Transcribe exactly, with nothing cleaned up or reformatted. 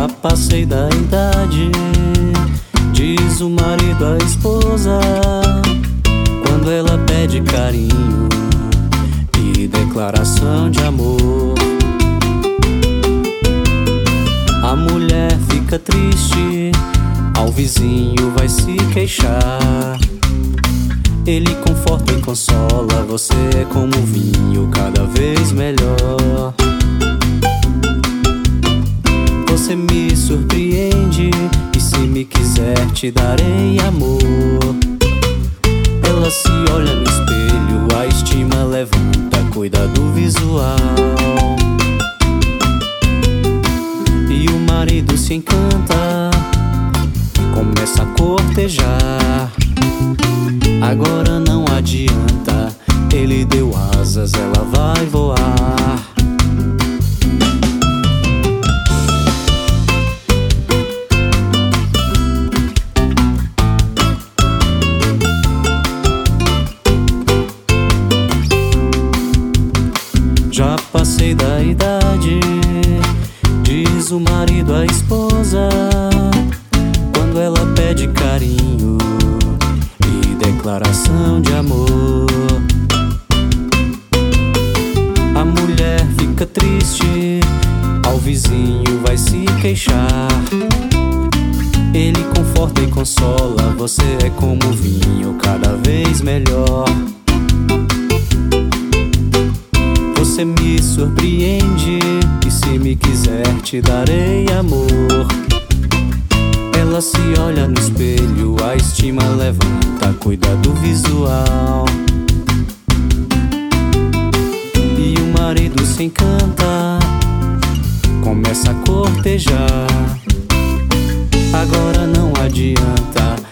Já passei da idade, diz o marido à esposa, quando ela pede carinho e declaração de amor. A mulher fica triste, ao vizinho vai se queixar. Ele conforta e consola, você é como um vinho cada vez melhor. Você me surpreende e se me quiser te darei amor. Ela se olha no espelho, a estima levanta, cuida do visual. E o marido se encanta, começa a cortejar. Agora não adianta, ele deu asas, ela vai voar. Já passei da idade, diz o marido à esposa, quando ela pede carinho e declaração de amor. A mulher fica triste, ao vizinho vai se queixar. Ele conforta e consola, você é como um vinho cada vez melhor. Você me surpreende e se me quiser te darei amor. Ela se olha no espelho, a estima levanta, cuida do visual. E o marido se encanta, começa a cortejar. Agora não adianta,